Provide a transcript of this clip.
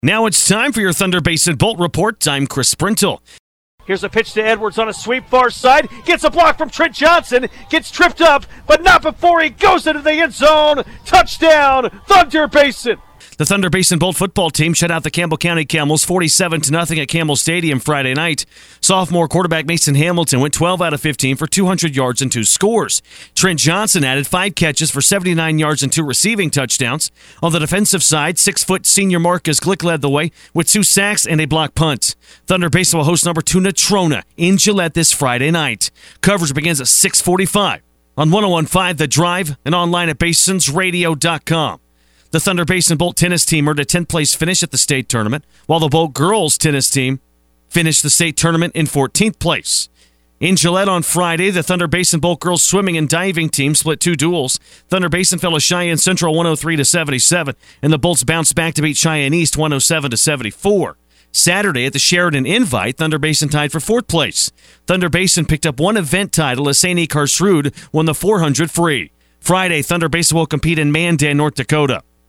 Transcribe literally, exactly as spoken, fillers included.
Now it's time for your Thunder Basin Bolt Report. I'm Chris Sprintle. Here's a pitch to Edwards on a sweep far side. Gets a block from Trent Johnson. Gets tripped up, but not before he goes into the end zone. Touchdown, Thunder Basin. The Thunder Basin Bolt football team shut out the Campbell County Camels forty-seven to nothing at Campbell Stadium Friday night. Sophomore quarterback Mason Hamilton went twelve out of fifteen for two hundred yards and two scores. Trent Johnson added five catches for seventy-nine yards and two receiving touchdowns. On the defensive side, six-foot senior Marcus Glick led the way with two sacks and a block punt. Thunder Basin will host number two Natrona in Gillette this Friday night. Coverage begins at six forty-five on one oh one point five The Drive and online at basins radio dot com. The Thunder Basin Bolt tennis team earned a tenth place finish at the state tournament, while the Bolt girls tennis team finished the state tournament in fourteenth place. In Gillette on Friday, the Thunder Basin Bolt girls swimming and diving team split two duels. Thunder Basin fell to Cheyenne Central one oh three to seventy-seven, and the Bolts bounced back to beat Cheyenne East one oh seven to seventy-four. Saturday at the Sheridan Invite, Thunder Basin tied for fourth place. Thunder Basin picked up one event title as Saint E. Karlsruhe won the four hundred free. Friday, Thunder Basin will compete in Mandan, North Dakota.